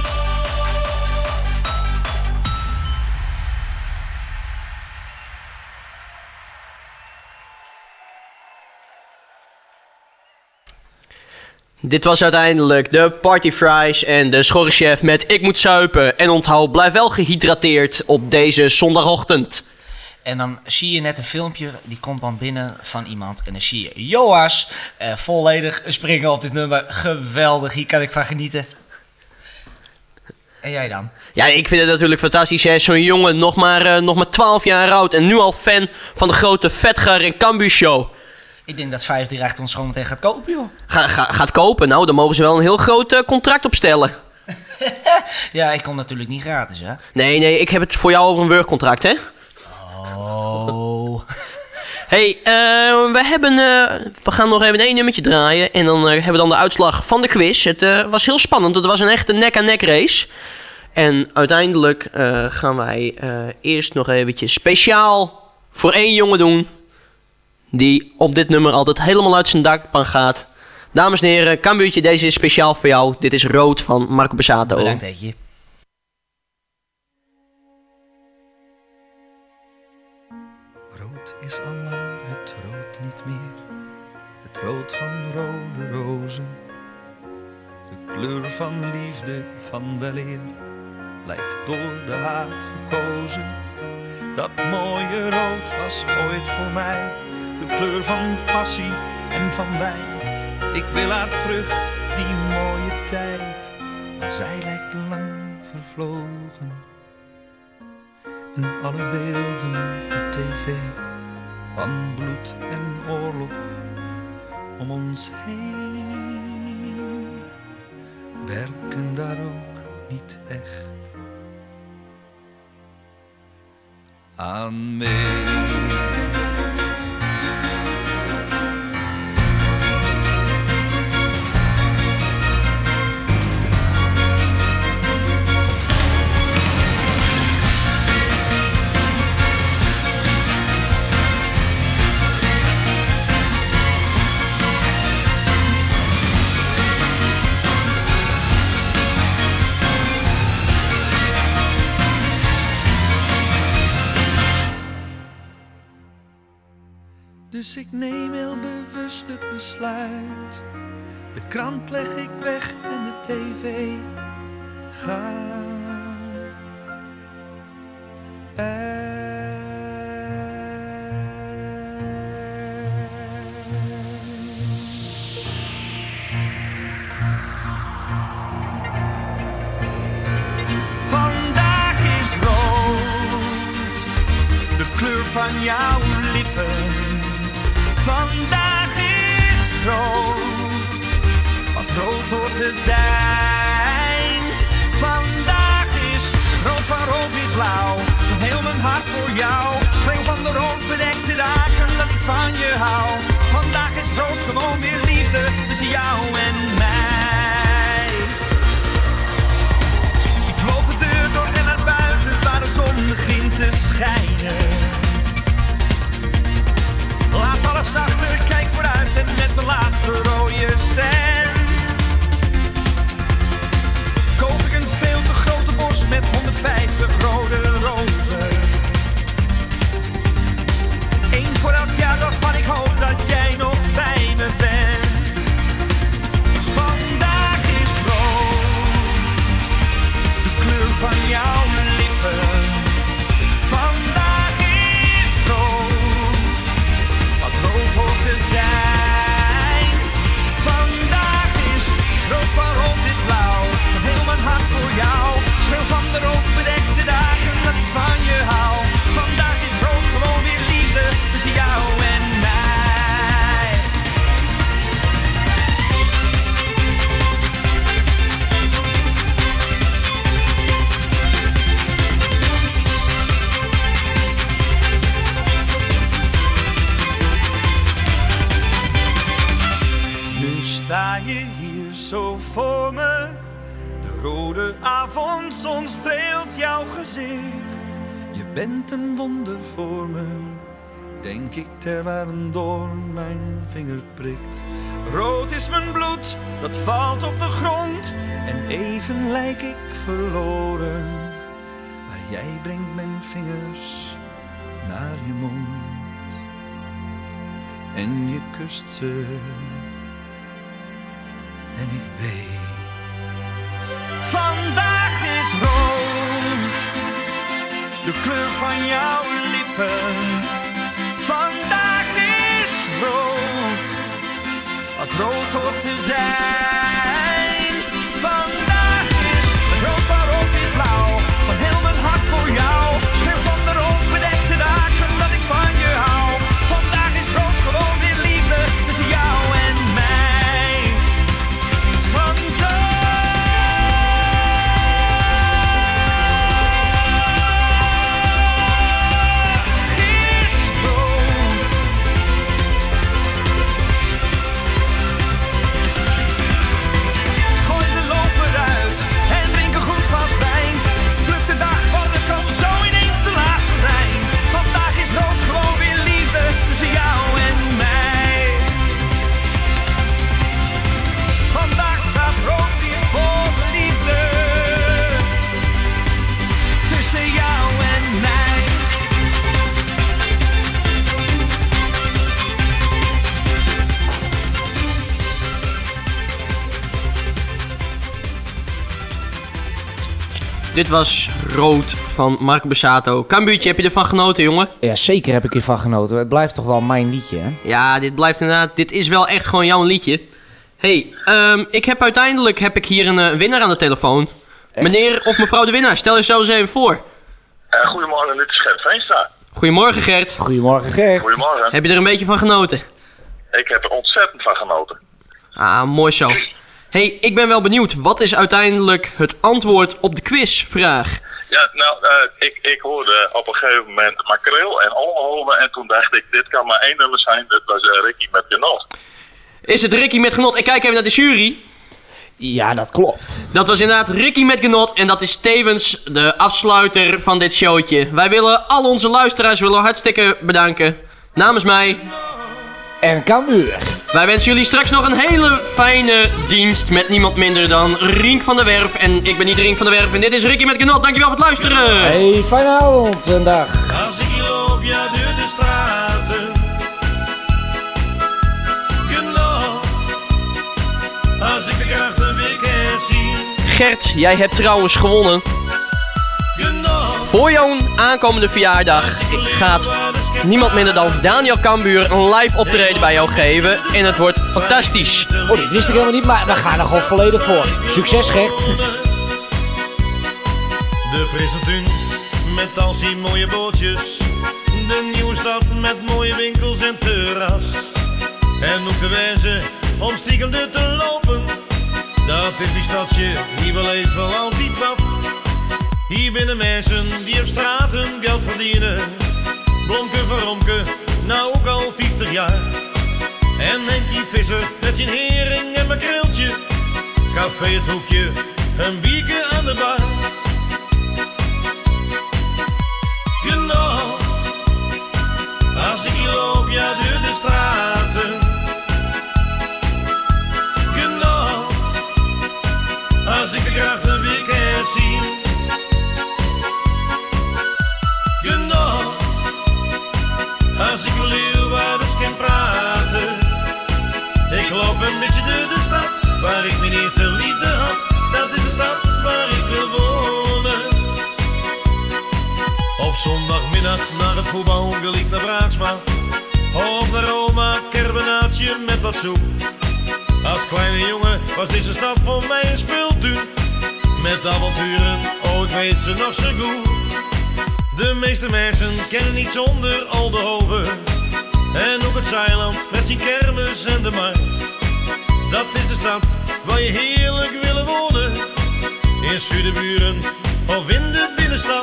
Dit was uiteindelijk de Party Fries en de Schorre Chef met Ik moet zuipen. En onthoud, blijf wel gehydrateerd op deze zondagochtend. En dan zie je net een filmpje, die komt dan binnen van iemand. En dan zie je Joas eh, volledig springen op dit nummer. Geweldig, hier kan ik van genieten. En jij dan? Ja, ik vind het natuurlijk fantastisch. Hè? Zo'n jongen, nog maar, eh, nog maar twaalf jaar oud en nu al fan van de grote Vetgar en Cambuur show. Ik denk dat vijf drie ons gewoon meteen gaat kopen, joh. Ga, ga, gaat kopen? Nou, dan mogen ze wel een heel groot eh, contract opstellen. Ja, ik kom natuurlijk niet gratis, hè? Nee, nee, ik heb het voor jou over een werkcontract, hè? Oh. Hey, eh, we hebben, eh, we gaan nog even één nummertje draaien en dan eh, hebben we dan de uitslag van de quiz. Het eh, was heel spannend, het was een echte nek-aan-nek race. En uiteindelijk eh, gaan wij eh, eerst nog eventjes speciaal voor één jongen doen die op dit nummer altijd helemaal uit zijn dakpan gaat. Dames en heren, Cambuurtje, deze is speciaal voor jou. Dit is Rood van Marco Borsato. Bedankt, Etje. Rood is al lang het rood niet meer, het rood van rode rozen. De kleur van liefde, van weleer, lijkt door de haat gekozen. Dat mooie rood was ooit voor mij de kleur van passie en van wijn. Ik wil haar terug, die mooie tijd, maar zij lijkt lang vervlogen. En alle beelden op tv van bloed en oorlog om ons heen. werken daar ook niet echt aan mee. Dus ik neem heel bewust het besluit. De krant leg ik weg en de tv gaat uit. Vandaag is rood, de kleur van jouw lippen. Vandaag is rood, wat rood hoort te zijn. Vandaag is rood van rood, wit, blauw. Van heel mijn hart voor jou. Schreeuw van de rood bedekte dagen dat ik van je hou. Vandaag is rood gewoon weer liefde tussen jou en mij. Ik loop de deur door en naar buiten waar de zon begint te schijnen. Laat alles achter, kijk vooruit en met mijn laatste rode cent koop ik een veel te grote bos met honderdvijftig rode rozen. Eén voor elk jaar waarvan ik hoop dat jij nog bij me bent. Vandaag is rood, de kleur van jouw lippen. Vandaag is rood, rood hoort te zijn. Vandaag is rood van rood, wit, blauw. Van heel mijn hart voor jou. Schreeuw van de rood bedekte dagen dat ik van je hou. Vandaag is rood gewoon weer liefde tussen jou en mij. Sta je hier zo voor me? De rode avondzon streelt jouw gezicht. Je bent een wonder voor me, denk ik terwijl een doorn mijn vinger prikt. Rood is mijn bloed, dat valt op de grond. En even lijk ik verloren. Maar jij brengt mijn vingers naar je mond. En je kust ze. En ik weet, vandaag is rood, de kleur van jouw lippen. Vandaag is rood, wat rood hoort te zijn. Vandaag is rood van rood, wit, blauw. Van heel mijn hart voor jou. Schreeuw van de rood bedekte dagen dat ik van je hou. Vandaag is rood gewoon weer liefde tussen jou en mij. Dit was Rood van Marco Borsato. Cambuurtje, heb je ervan genoten, jongen? Ja, zeker heb ik ervan genoten. Het blijft toch wel mijn liedje, hè? Ja, dit blijft inderdaad... Dit is wel echt gewoon jouw liedje. Hey, um, ik heb uiteindelijk heb ik hier een uh, winnaar aan de telefoon. Echt? Meneer of mevrouw de winnaar, stel jezelf eens even voor. Uh, goedemorgen, dit is Gert Veenstra. Goedemorgen, Gert. Goedemorgen, Gert. Goedemorgen. Heb je er een beetje van genoten? Ik heb er ontzettend van genoten. Ah, mooi zo. Hey, ik ben wel benieuwd. Wat is uiteindelijk het antwoord op de quizvraag? Ja, nou, uh, ik, ik hoorde op een gegeven moment makreel en olieholen en toen dacht ik, dit kan maar één nummer zijn, dat was uh, Ricky met genot. Is het Ricky met genot? Ik kijk even naar de jury. Ja, dat klopt. Dat was inderdaad Ricky met genot en dat is tevens de afsluiter van dit showtje. Wij willen al onze luisteraars willen hartstikke bedanken. Namens mij... En Cambuur. Wij wensen jullie straks nog een hele fijne dienst met niemand minder dan Rink van der Werf. En ik ben niet Rink van der Werf en dit is Ricky met genot. Dankjewel voor het luisteren. Hey, fijne avond en dag. Als ik hier loop, ja, door de straten. Genot. Als ik de krachten weer kan zien. Gert, jij hebt trouwens gewonnen. Voor jouw aankomende verjaardag gaat niemand minder dan Daniel Cambuur een live optreden bij jou geven. En het wordt fantastisch. Oh, dit wist ik helemaal niet, maar we gaan er gewoon volledig voor. Succes, Gert. De Prinsentuin met al die mooie bootjes. De nieuwe stad met mooie winkels en terras. En ook de wijze om stiekem er te lopen. Dat is die stadje, hier beleeft wel altijd wat. Hier binnen mensen die op straten geld verdienen. Blomke van Romke, nou ook al vijftig jaar. En Henkie Visser met zijn hering en makreeltje. Café Het Hoekje, een bierke aan de bar. Genot, als ik hier loop, ja, door de straten. Genot, als ik de krachten weer kan zien. Genot, als ik wil heel waar dus kan praten. Ik loop een beetje door de stad, waar ik mijn eerste liefde had. Dat is de stad waar ik wil wonen. Op zondagmiddag naar het voetbal wil ik naar Braaksma. Of naar Roma, kerbenaatje met wat soep. Als kleine jongen was deze stad voor mij een speeltuin. Met avonturen, oh ik weet ze nog zo goed. De meeste mensen kennen niet zonder Aldenhoven. En ook het Zeiland met zijn kermis en de markt. Dat is de stad waar je heerlijk willen wonen. In Zuiderburen of in de binnenstad.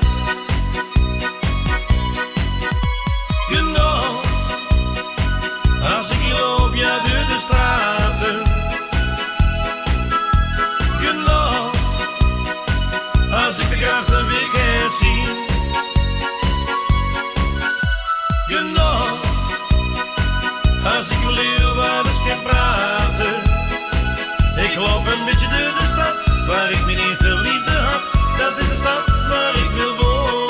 Genot, als ik hier loop, ja, door de straten. Genot, als ik de krachten weer kan zien. Genot, als ik wil heel waar dus kan praten. Ik loop een beetje door de stad, waar ik mijn eerste liefde had. Dat is de stad waar ik wil wonen.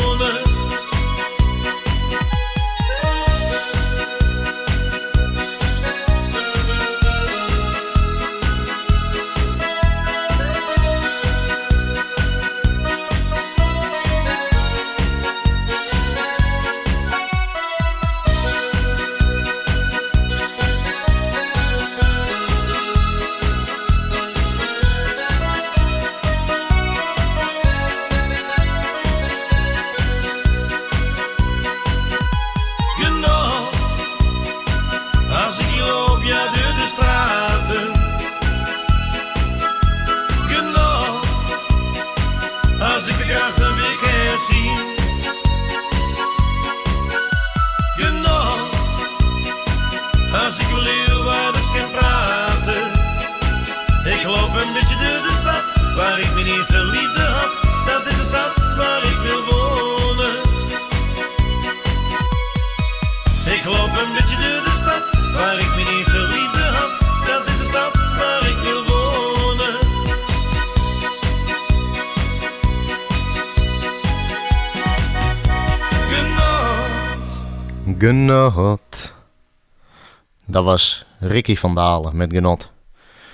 Waar ik mijn eerste liefde had, dat is de stad waar ik wil wonen. Ik loop een beetje door de stad, waar ik mijn eerste liefde had, dat is de stad waar ik wil wonen. Genot. Genot. Dat was Ricky van Dalen met Genot.